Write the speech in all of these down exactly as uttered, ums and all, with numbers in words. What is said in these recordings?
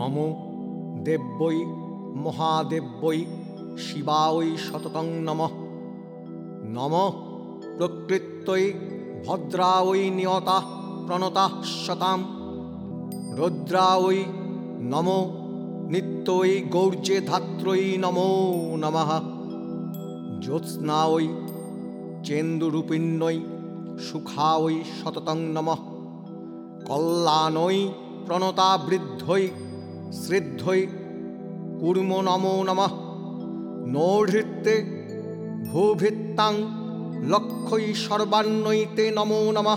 নমো দেব্যৈ মহাদেব্যৈ শিবায় সততং নমঃ। নমঃ প্রকৃত্যৈ ভদ্রায় নিয়তা প্রণতা শতাম। রুদ্রায় নমো নিত্যৈ গৌর্যে ধাত্রৈ নমো নমঃ। জ্যোৎস্নায় চেন্দুরূপিণ্যৈ সুখায় সততং নমঃ। কল্যাণৈ প্রণতা বৃদ্ধৈ শ্রদ্ধৈ কুর্মো নমো নমঃ। নৌহৃত্যে ভূভৃত্তাং লক্ষৈ সর্বান্নৈ তে নমো নমঃ।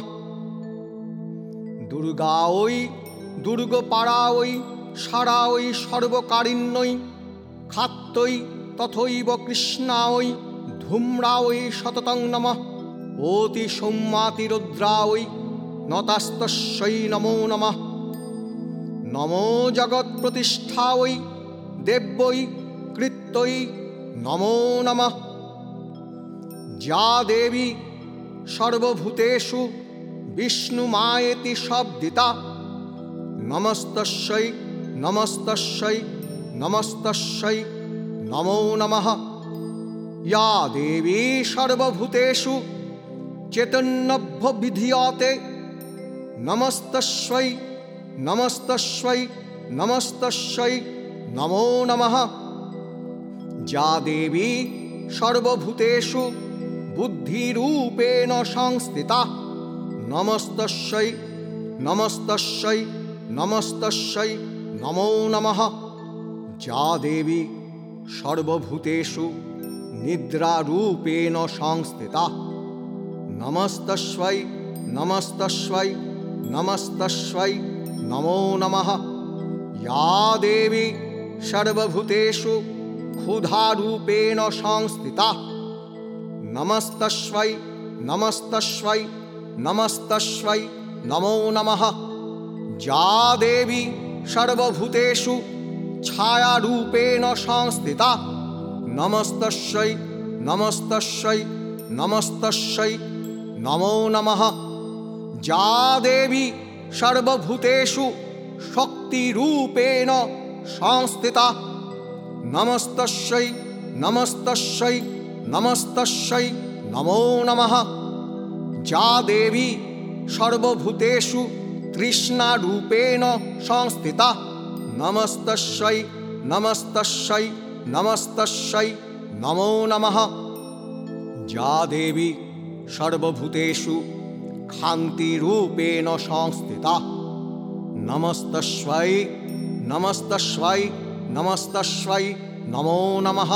দুর্গাঐ দুর্গপারাঐ সারাঐ সর্বকারিণ্যৈ খাত্তৈ তথৈব কৃষ্ণাঐ ধূম্রাঐ সততং নমঃ। অতি সৌম্যাতিরুদ্রাঐ নতাস্তস্যৈ নমো নমঃ। নমো জগৎপ্রতিষ্ঠাयै দেব্যৈ কৃত্যৈ নমো নমঃ। যা দেবী সর্বভূতেষু বিষ্ণুমায়েতি শব্দিতা নমস্তস্যৈ নমস্তস্যৈ নমস্তস্যৈ নমো নমঃ। या देवी सर्वभूतेषु चैतन्यभिधीयते नमस्तस्यै नमस्तस्यै नमस्तस्यै नमो नमः। या देवी सर्वभूतेषु बुद्धिरूपेण संस्थिता नमस्तस्यै नमस्तस्यै नमस्तस्यै नमो नमः। या देवी सर्वभूतेषु निद्रारूपेण संस्थिता नमस्तस्यै नमस्तस्यै नमस्तस्यै नमो नमः। या देवी सर्वभूतेषु क्षुधारूपेण संस्थिता नमस्तस्यै नमस्तस्यै नमस्तस्यै नमो नमः। या देवी सर्वभूतेषु छायारूपेण संस्थिता नमस्तस्यै नमस्तस्यै नमस्तस्यै नमो नमः। या देवी सर्वभूतेषु शक्तिरूपेण संस्थिता नमस्तस्यै नमस्तस्यै नमस्तस्यै नमो नमः। या देवी सर्वभूतेषु तृष्णारूपेण संस्थिता नमस्तस्यै नमस्तस्यै नमस्तस्यै नमो नमः। या देवी सर्वभूतेषु क्षान्तिरूपेण संस्थिता नमस्तस्यै नमस्तस्यै नमस्तस्यै नमो नमः।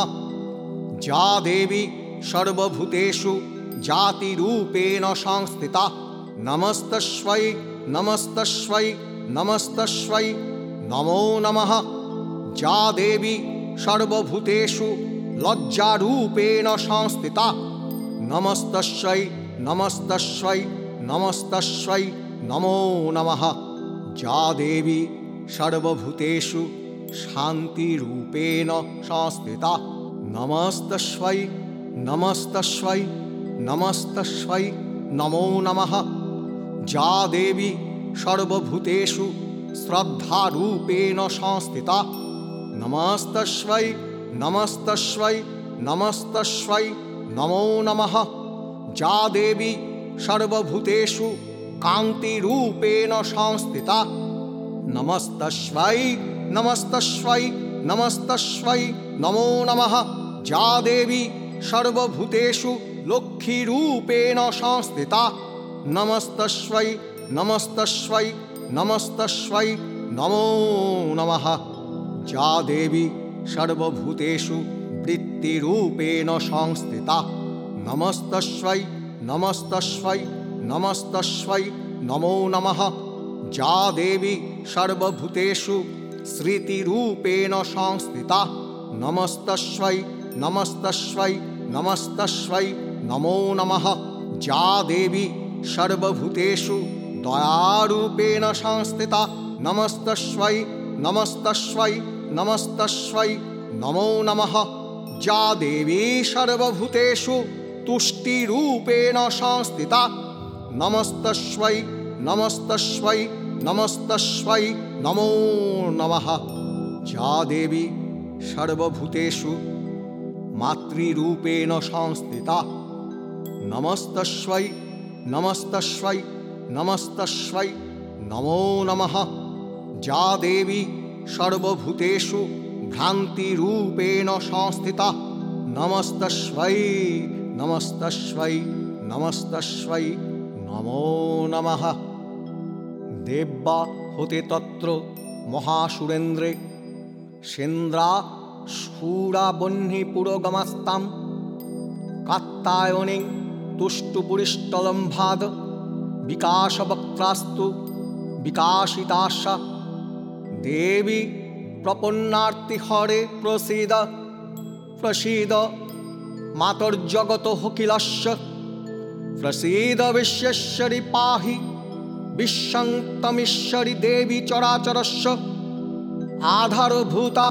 या देवी सर्वभूतेषु जातिरूपेण संस्थिता नमस्तस्यै नमस्तस्यै नमस्तस्यै नमो नमः। या देवी सर्वभूतेषु लज्जारूपेण संस्थिता नमस्तस्यै नमस्तस्यै नमस्तस्यै नमो नमः। या देवी सर्वभूतेषु शान्तिरूपेण संस्थिता नमस्तस्यै नमस्तस्यै नमस्तस्यै नमो नमः। या देवी सर्वभूतेषु श्रद्धारूपेण संस्थिता नमस्तस्यै नमस्तस्यै नमस्तस्यै नमो नमः। या देवी सर्वभूतेषु कान्तिरूपेण संस्थिता नमस्तस्यै नमस्तस्यै नमस्तस्यै नमो नमः। या देवी सर्वभूतेषु लक्ष्मीरूपेण संस्थिता नमस्तस्यै नमस्तस्यै नमस्तस्यै नमो नमः। या देवी सर्वभूतेषु वृत्तिरूपेण संस्थिता नमस्तस्यै नमस्तस्यै नमस्तस्यै नमो नमः। या देवी सर्वभूतेषु श्रुतिरूपेण संस्थिता नमस्तस्यै नमस्तस्यै नमस्तस्यै नमो नमः। या देवी सर्वभूतेषु दयारूपेण संस्थिता नमस्तस्यै नमस्तस्यै नमस्तस्यै नमो नमः। या देवी सर्वभूतेषु तुष्टिरूपेण संस्थिता नमस्तस्यै नमस्तस्यै नमस्तस्यै नमो नमः। যা দেবী সর্বভূতেষু মাতৃরূপেণ সংস্থিতা নমস্তস্मै নমস্তস্मै নমস্তস্मै নমো নমঃ যা দেবী সর্বভূতেষু ভ্রান্তিরূপেণ সংস্থিতা নমস্তস্मै নমস্তস্मै নমস্তস্मै নমো নমঃ দেব্যা হতে তত্র মহাসুরেন্দ্রে সেন্দ্রা সুরাবহ্নি পুরোগমাস্তাম কাত্তায়নে তুষ্টুপুরিষ্টলম্ভাদ বিকাশবক্ত্রাস্তু বিকাশিতাশা দেবী প্রপন্নার্তি হরে প্রসীদ প্রসীদ মাতর্জগত অখিলস্য প্রসীদ বিশ্বশ্বরি পাহি বিশ্বন্তমীশ্বরি দেবী চরাচরস্য আধারভূতা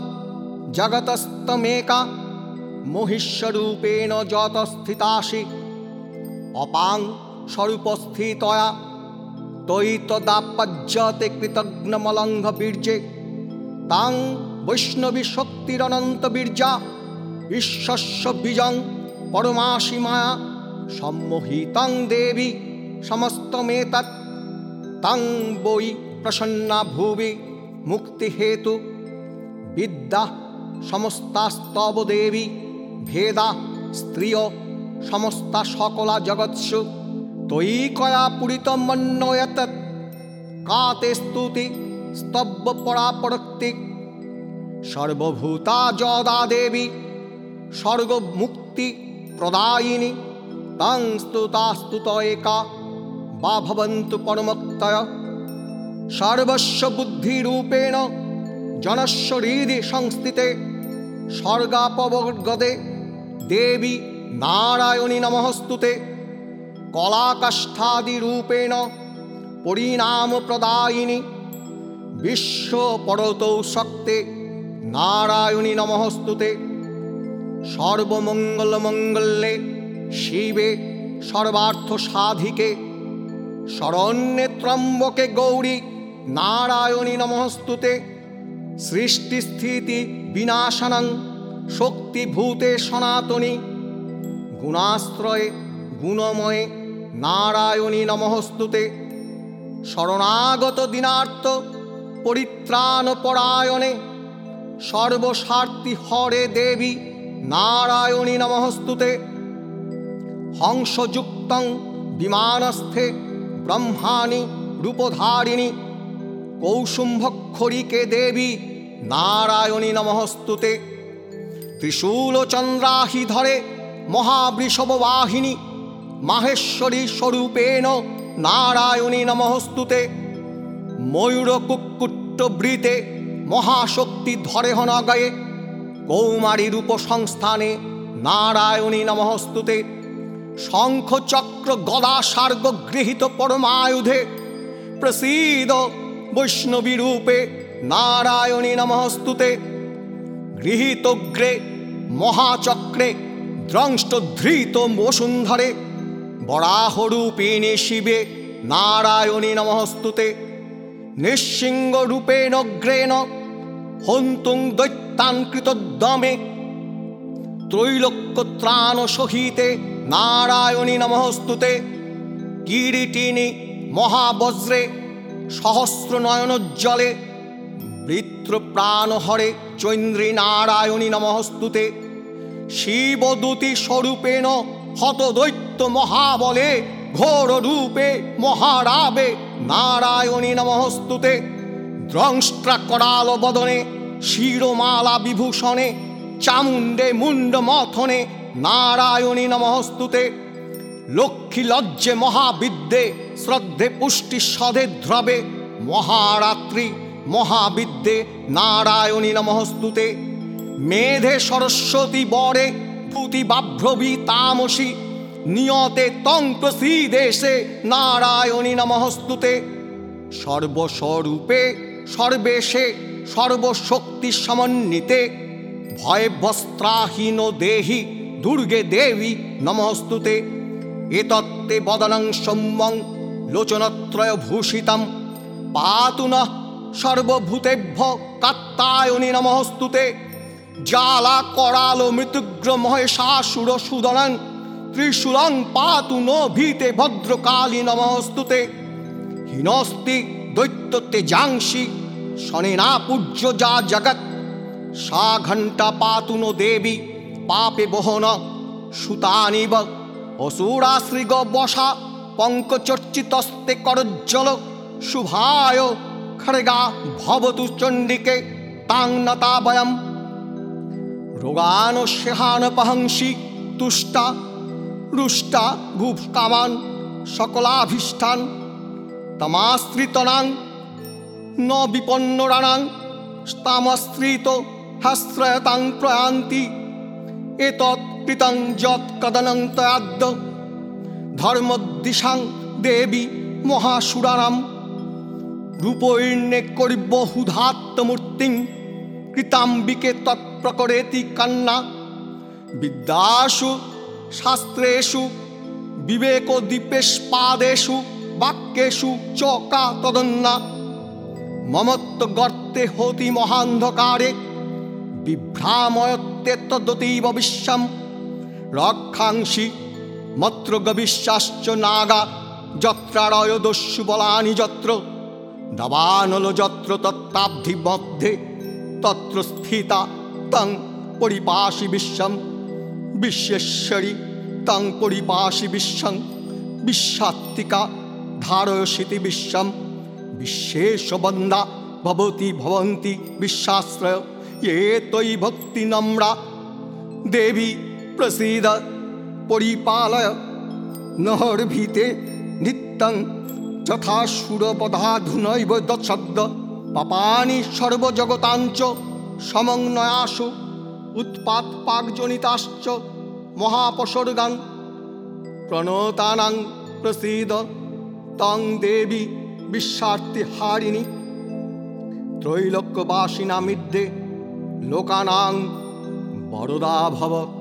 জগতস্তমেকা মহিষ্যরূপেণ যত স্থিতাসি অপাং স্বরূপস্থিতয়া তৈ তদাপজ্যতে কৃতঘ্নমলঙ্ঘ বীর্যে তাং বৈষ্ণবী শক্তিরনন্ত বীর্যা ঈশ্বস্য বীজং পরমাসি মায়া সম্মোহিতং দেবী সমস্তমেতৎ তং বৈ প্রসন্না ভুবি মুক্তিহেতু বিদ্যা সমস্তাস্তব দেবী ভেদা স্ত্রিয় সমস্তা সকলা জগৎসু তৈ কয়া পুরিতমন্বয়ত কাতে স্তুতি স্তব্য পরাপরক্তি সর্বভূতা যদা দেবী স্বর্গ মুক্তি প্রদায়িনী তং স্তুতা স্তুত একা বা ভবন্তু পরমক্তয় সর্বস্ব বুদ্ধিরূপেণ জনস্ব হৃদি সংস্থিতে স্বর্গাপবর্গদে দেবী নারায়ণী নমস্তুতে কলাকাষ্ঠাদিরূপেণ পরিণাম প্রদায়িনী বিশ্ব পরতৌ শক্তে নারায়ণী নমস্তুতে সর্বমঙ্গলমঙ্গলে শিবে সর্বার্থ সাধিকে শরণ্যে ত্রম্বকে গৌরী নারায়ণী নমস্তুতে সৃষ্টিস্থিতি বিনাশানং শক্তিভূতে সনাতনী গুণাশ্রয়ে গুণময়ে নারায়ণী নমস্তুতে শরণাগত দীনার্ত পরিত্রাণ পরায়ণে সর্বস্বার্থী হরে দেবী নারায়ণী নমস্তুতে হংসযুক্তং বিমানস্থে ব্রহ্মাণি রূপধারিণী কৌসুম্ভক্ষরিকে দেবী নারায়ণী নমস্তুতে ত্রিশূলচন্দ্রাহি ধরে মহাবৃষভবাহিনী মাহেশ্বরী স্বরূপেণ নারায়ণী নমস্তুতে ময়ূরকুক্কুট্টবৃতে মহাশক্তি ধরে হনগয়ে কৌমারী রূপ সংস্থানে নারায়ণী নমস্তুতে শঙ্খচক্র গদা সার্গ গৃহীত পরমায়ুধে প্রসীদ বৈষ্ণবী রূপে নারায়ণী নমস্তুতে গৃহীতগ্রে মহাচক্রে দ্রংষ্টধৃত বসুন্ধরে বরাহরূপিণী শিবে নারায়ণী নমস্তুতে নিঃসিংহরূপেণ অগ্রেণ হন্তুং দৈত্যান কৃতোদ্যমে ত্রৈলোক্যত্রাণ সহিতে নারায়ণী নমস্তুতে কিরীটিনী মহাবজ্রে সহস্র নয়নোজ্জ্বলে বৃত্রপ্রাণহরে চৈন্দ্রী নারায়ণী নমস্তুতে শিবদূতি স্বরূপেণ হতদৈত্য মহাবলে ঘোর রূপে মহারাবে নারায়ণী নমস্তুতে দ্রংষ্ট্রা করাল বদনে শিরোমালা বিভূষণে চামুণ্ডে মুণ্ড মথনে নারায়ণী নমস্তুতে লক্ষ্মী লজ্জে মহাবিদ্যে শ্রদ্ধে পুষ্টি সধে দ্রবে মহারাত্রি মহাবিদ্যে নারায়ণী নমস্তুতে মেধে সরস্বতী বরে ভূতি বাভ্রবী তামসী নিয়তে তং প্রসীদেশে নারায়ণী নমস্তুতে সর্বস্বরূপে সর্বেশে সর্বশক্তি সমন্বিতে ভয়বস্ত্রাহীন দেহি দুর্গে দেবী নমস্তুতে এতত্তে বদনং সৌম্যং লোচনত্রয় ভূষিতম পাতু নঃ সর্বভূতেভ্য কাত্তায়নি নমস্তুতে। জ্বালা করালো মৃত্যুগ্র মহেশাসুর সুদনং ত্রিশূলং পাতু নো ভীতে ভদ্রকালী নমস্তুতে। হিনস্তি দৈত্য তেজাংসি শনেনা পূজ্য যা জগৎ সা ঘণ্টা পাতু নো দেবী পাপে বহন সুতানিব। অসুরাশ্রিগ বসা পঙ্কচর্চিতস্তে করজ্জল শুভায় খড়গা ভবতু চণ্ডিকে তাং নতা বয়ম। রোগান শেহান পহংসি তুষ্টা রুষ্টা ভূকামান সকলাভীষ্ঠান তমাশ্রিতনাং ন বিপন্নরাণাং স্তামশ্রিত হাস্রয়তাং প্রয়ান্তি। এতৎ কৃতং যৎ কদনং তয়াদ্য ধর্মদ্দিশাং দেবী মহাসুরানাম। রূপৈর্ণে করিবহুধাত্মমূর্তিং কৃতাম্বিকে তৎপ্রকরেতি কন্যা। বিদ্যাসু শাস্ত্রেষু বিবেকোদ্দীপেষ্পাদেষু বাক্যেষু চ কা তদন্যা। মমত্ব গর্তে হতি মহান্ধকারে বিভ্রাময়তে তদ্দতীব বিশ্বম। রক্ষাংসি মত্র গবিশ্বাশ্চ নাগা যত্রারয় দস্যু বলানি যত্র। দাবানল যত্র তত্তাব্ধি মধ্যে তত্র স্থিতা তং পরিপাশি বিশ্বম। বিশ্বেশ্বরী তং পরিপাশি বিশ্বং বিশ্বাত্তিকা ধারয়সিতি বিশ্বম। বিশ্বেশবন্দা ভবতি ভবন্তি বিশ্বাশ্রয় ये त्वयि भक्ति नम्रा। देवी प्रसीद परिपालय नहर्भीते नित्यं यथा शूरपदाधुनैव दत्सद्द। पापानि सर्वजगताञ्च समन्वयासु उत्पातपाकजनिताश्च महापसर्गान्। प्रणतानां प्रसीद तं देवी विश्वार्तिहारिणी। त्रैलोक्यवासिनामिद्ये लोकानां वरदा भव।